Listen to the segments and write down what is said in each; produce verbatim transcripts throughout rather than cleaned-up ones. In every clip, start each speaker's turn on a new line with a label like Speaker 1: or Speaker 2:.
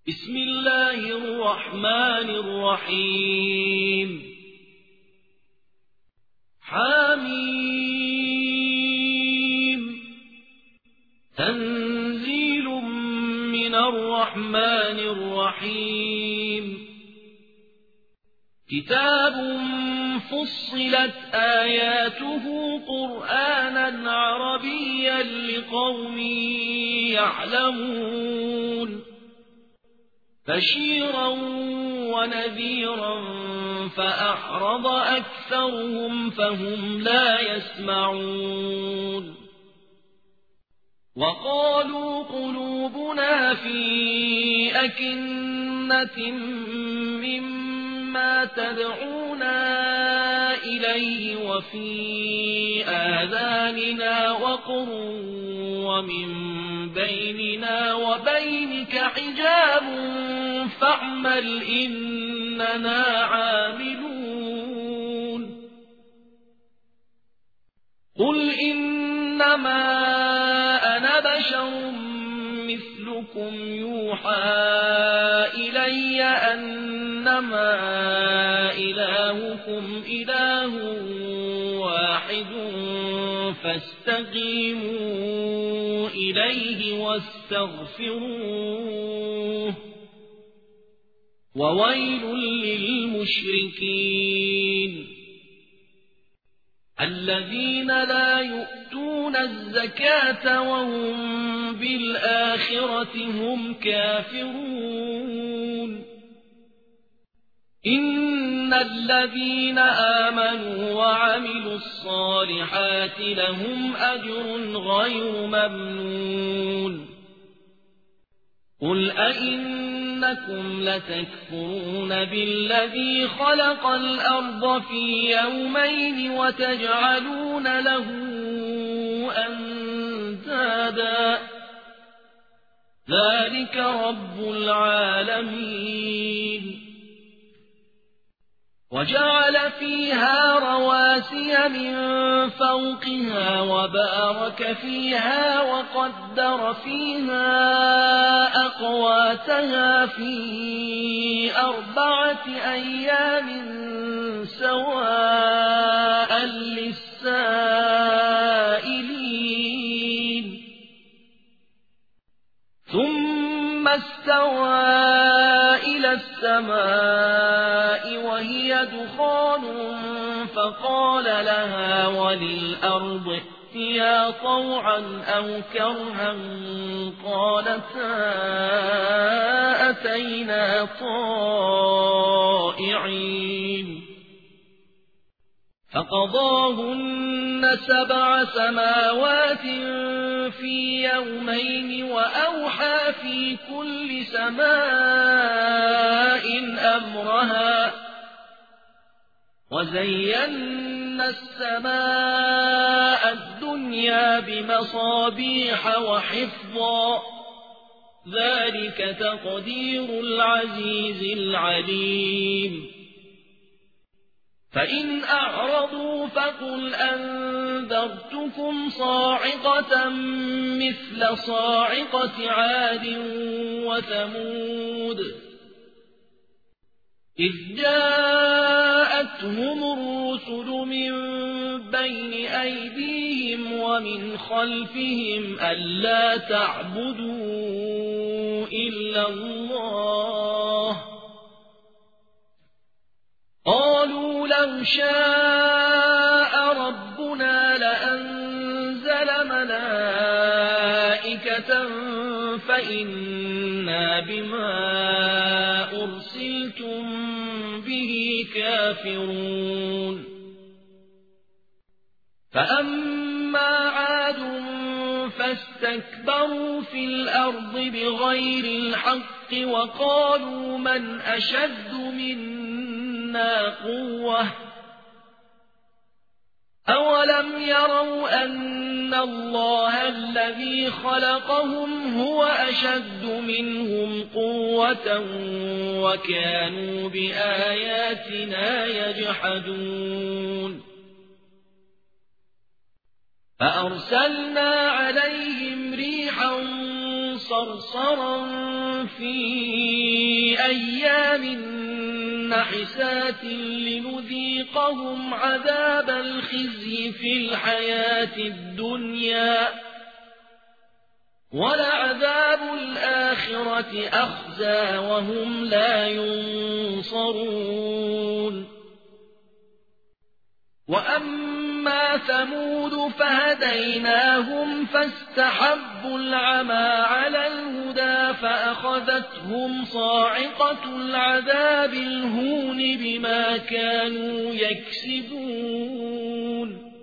Speaker 1: بسم الله الرحمن الرحيم حميم تنزيل من الرحمن الرحيم كتاب فصلت آياته قرآنا عربيا لقوم يعلمون بشيرا ونذيرا فأعرض أكثرهم فهم لا يسمعون وقالوا قلوبنا في أكنة مما تدعونا إليه وفي آذاننا وقر ومن بيننا وبينك حجاب فاعمل إننا عاملون قل إنما أنا بشر مثلكم يوحى إلي أنما إلهكم إله واحد فاستقيموا إليه واستغفروه وويل للمشركين الذين لا يؤتون الزكاة وهم بالآخرة هم كافرون إن الذين آمنوا وعملوا الصالحات لهم أجر غير ممنون قل أئنكم لتكفرون بالذي خلق الأرض في يومين وتجعلون له أندادا ذلك رب العالمين وجعل فيها رواسي من فوقها وبارك فيها وقدر فيها أقواتها في أربعة أيام سواء للسائلين ثم استوى إلى السماء وهي دخان فقال لها وللأرض ائتيا طوعا أو كرها قالتا أتينا طائعين فقضاهن سبع سماوات في يومين وأوحى في كل سماء أمرها وزينا السماء الدنيا بمصابيح وحفظا ذلك تقدير العزيز العليم فإن أعرضوا فقل أنذرتكم صاعقة مثل صاعقة عاد وثمود إذ جاءتهم الرسل من بين أيديهم ومن خلفهم ألا تعبدوا إلا الله قالوا لو شاء ربنا لأنزل ملائكة فإنا بما أرسلتم به كافرون فأما عاد فاستكبروا في الأرض بغير الحق وقالوا من أشد منا قوة أولم يروا أن الله الذي خلقهم هو أشد منهم قوة وكانوا بآياتنا يجحدون فأرسلنا عليهم ريحا صرصرا في أيام نحسات لنذيقهم عذاب الخزي في الحياة الدنيا ولعذاب الآخرة أخزى وهم لا ينصرون وأما ثمود فهديناهم فاستحبوا العمى على الهدى فأخذتهم صاعقة العذاب الهون بما كانوا يكسبون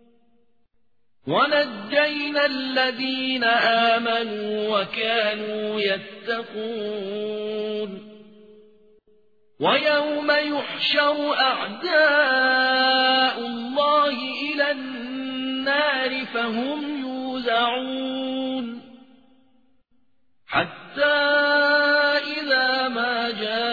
Speaker 1: ونجينا الذين آمنوا وكانوا يتقون ويوم يحشر أعداء الله إلى النار فهم يوزعون حتى إذا ما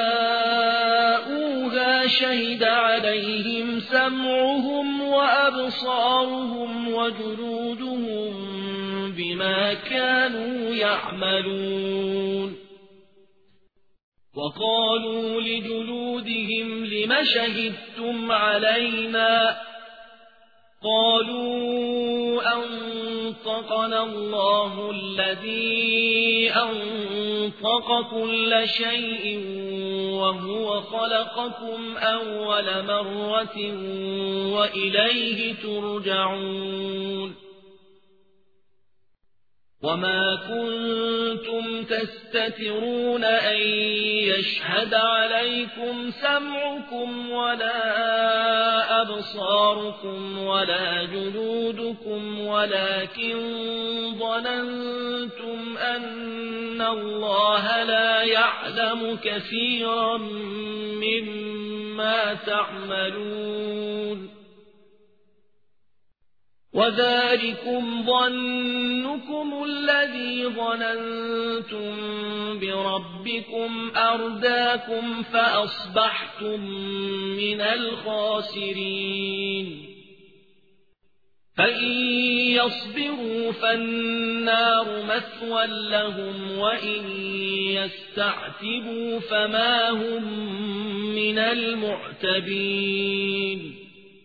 Speaker 1: جاءوها شهد عليهم سمعهم وأبصارهم وجلودهم بما كانوا يعملون وقالوا لجلودهم لم شهدتم علينا قالوا أنطقنا الله الذي أنطق كل شيء وهو خلقكم أول مرة وإليه ترجعون وما كنتم تستترون أن يشهد عليكم سمعكم ولا أبصاركم ولا جلودكم ولكن ظننتم أن الله لا يعلم كثيرا مما تعملون وذلكم ظنكم الذي ظننتم بربكم أرداكم فأصبحتم من الخاسرين فإن يصبروا فالنار مثوى لهم وإن يستعتبوا فما هم من المعتبين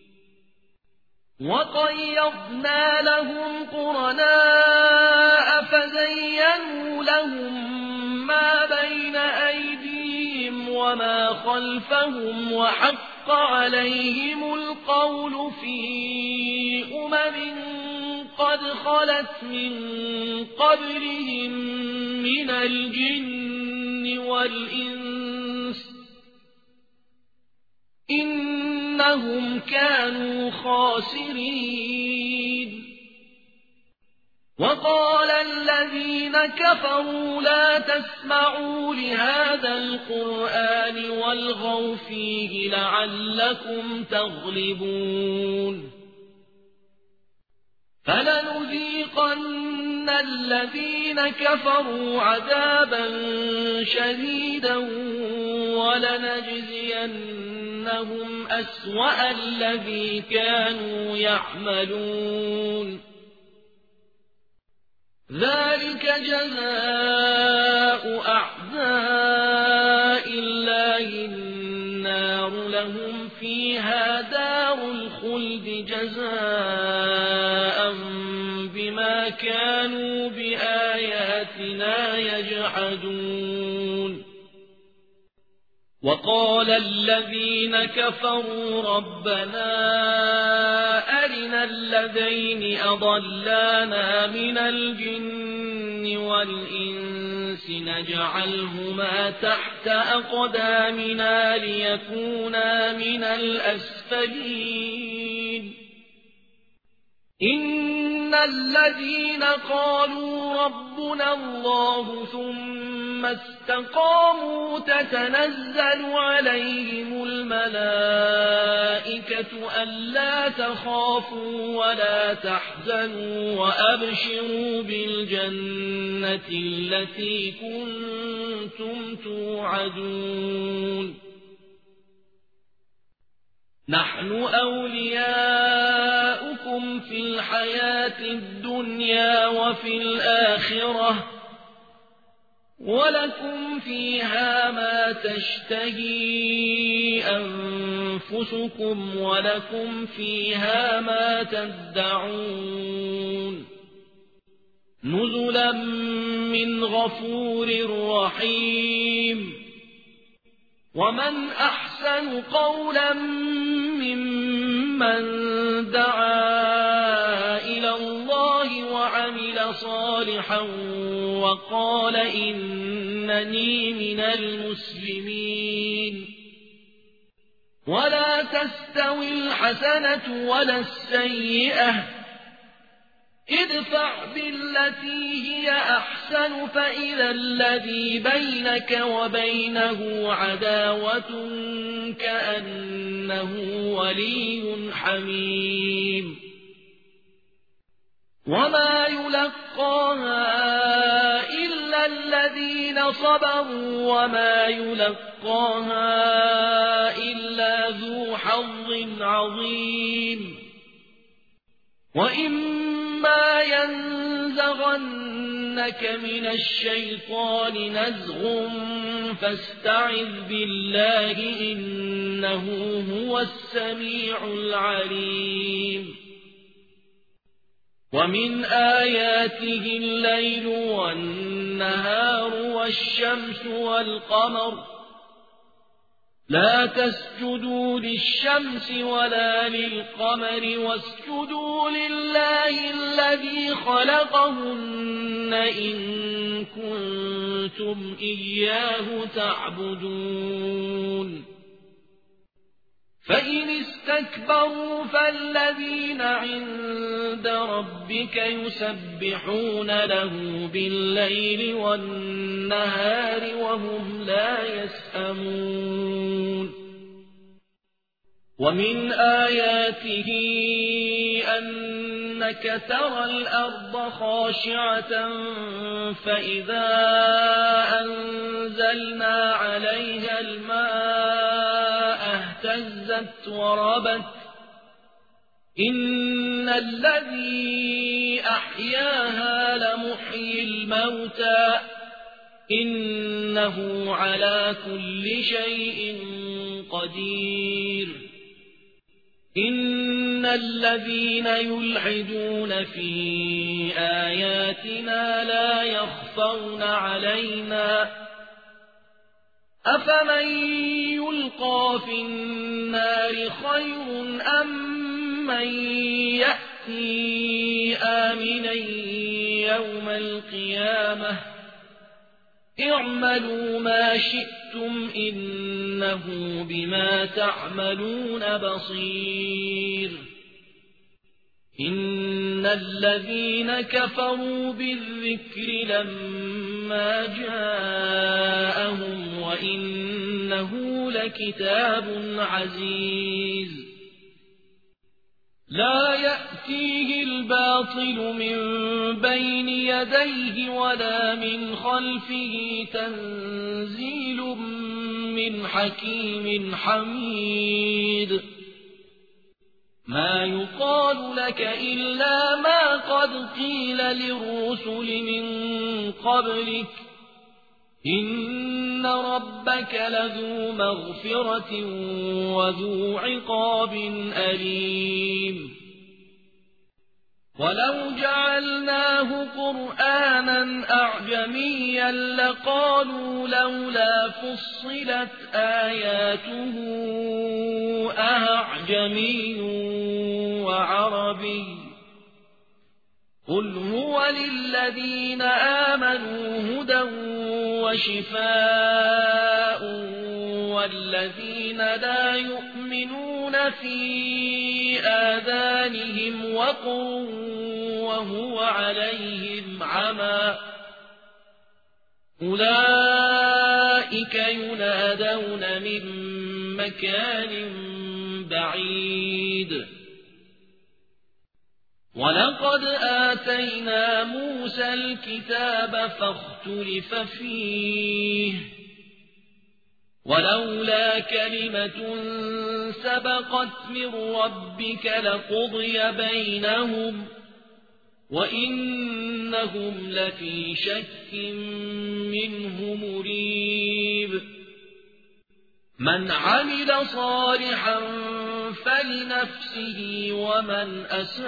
Speaker 1: وقيضنا لهم قرناء فزينوا لهم ما بين أيديهم وما خلفهم وحق عليهم القول في أمم قد خلت من قبلهم من الجن والإنس إنهم كانوا خاسرين وقال الذين كفروا لا تسمعوا لهذا القرآن والغوا فيه لعلكم تغلبون فلنذيقن الذين كفروا عذابا شديدا ولنجزينهم أسوأ الذي كانوا يعملون ذلك جزاء أعداء الله النار لهم فيها دار الخلد جزاء بما كانوا بآياتنا يجحدون وقال الذين كفروا ربنا أرنا الذين أضلانا من الجن والإنس نجعلهما تحت أقدامنا ليكونا من الأسفلين إن الذين قالوا ربنا الله ثم استقاموا تتنزل عليهم الملائكة ألا تخافوا ولا تحزنوا وأبشروا بالجنة التي كنتم توعدون نحن أولياؤكم في الحياة الدنيا وفي الآخرة ولكم فيها ما تشتهي أنفسكم ولكم فيها ما تدعون نزلا من غفور رحيم ومن أحسن قولا ممن دعا إلى الله وعمل صالحا وقال إنني من المسلمين ولا تستوي الحسنة ولا السيئة ادفع بالتي هي أحسن فإذا الذي بينك وبينه عداوة كأنه ولي حميم وما يلقاها إلا الذين صبروا وما يلقاها إلا ذو حظ عظيم وإما ينزغنك من الشيطان نزغ فاستعذ بالله إنه هو السميع العليم ومن آياته الليل والنهار والشمس والقمر لا تسجدوا للشمس ولا للقمر واسجدوا لله الذي خلقهن إن كنتم إياه تعبدون فإن استكبروا فالذين عند ربك يسبحون له بالليل والنهار وهم لا يسأمون ومن آياته أنك ترى الأرض خاشعة فإذا أنزلنا عليها الماء اهتزت وربت إن الذي أحياها لمحيي الموتى إنه على كل شيء قدير إن الذين يلحدون في آياتنا لا يخفون علينا أفمن يلقى في النار خير أم من يأتي آمنا يوم القيامة اعملوا ما شئتم إنه بما تعملون بصير إن الذين كفروا بالذكر لما جاءهم وإنه لكتاب عزيز لا يأتيه الباطل من بين يديه ولا من خلفه تنزيل من حكيم حميد ما يقال لك إلا ما قد قيل للرسل من قبلك إن ربك لذو مغفرة وذو عقاب أليم ولو جعلناه قرآنا أعجميا لقالوا لولا فصلت آياته أعجمي وعربي قل هو للذين آمنوا هدى وشفاء والذين لا يؤمنون في آذانهم وقر وهو عليهم عمى أولئك ينادون من مكان بعيد ولقد آتينا موسى الكتاب فاختلف فيه ولولا كلمة سبقت من ربك لقضي بينهم وإنهم لفي شك منه مريب من عمل صالحا فلنفسه ومن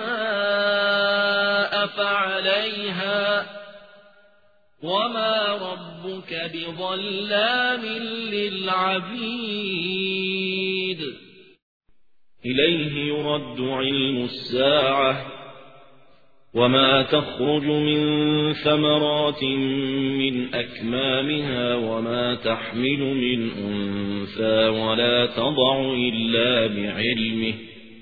Speaker 1: أساء فعليها وما ربك بظلام للعبيد
Speaker 2: إليه يرد علم الساعة وما تخرج من ثمرات من أكمامها وما تحمل من أنثى ولا تضع إلا بعلمه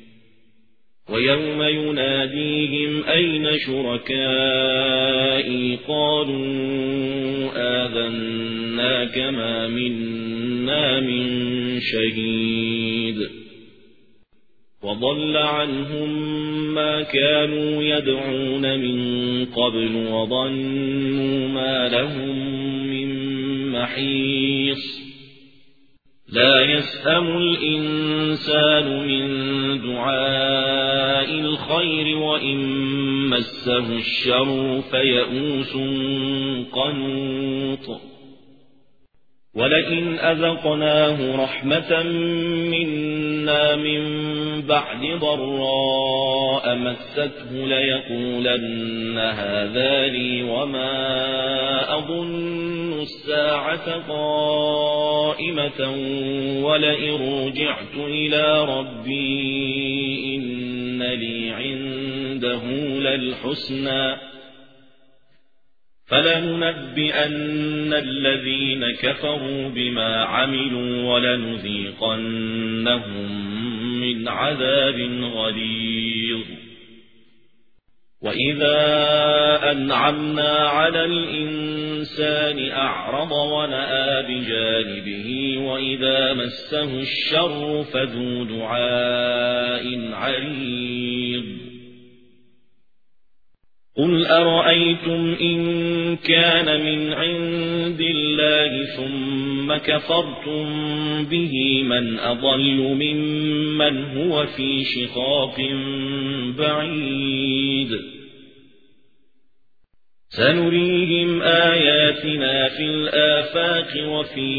Speaker 2: ويوم يناديهم أين شركائي قالوا آذناك ما منا من شهيد وضل عنهم ما كانوا يدعون من قبل وظنوا ما لهم من محيص لا يسأم الإنسان من دعاء الخير وإن مسه الشر فيئوس قنوط ولئن أذقناه رحمة منا من بعد ضراء مسته ليقولن هذا لي وما أظن الساعة قائمة ولئن رجعت إلى ربي إن لي عنده للحسنى فلننبئن الذين كفروا بما عملوا ولنذيقنهم من عذاب غليظ وإذا أنعمنا على الإنسان أعرض ونأى بجانبه وإذا مسه الشر فذو دعاء عريض قل أرأيتم إن كان من عند الله ثم كفرتم به من أضل ممن هو في شقاق بعيد سنريهم آياتنا في الآفاق وفي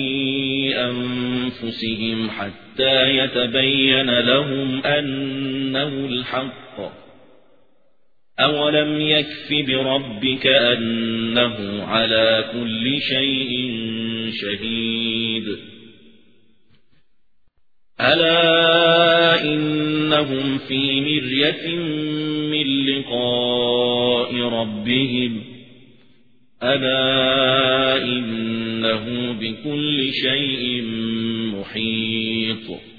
Speaker 2: أنفسهم حتى يتبين لهم أنه الحق أولم يكف بربك أنه على كل شيء شهيد ألا إنهم في مرية من لقاء ربهم ألا إنه بكل شيء محيط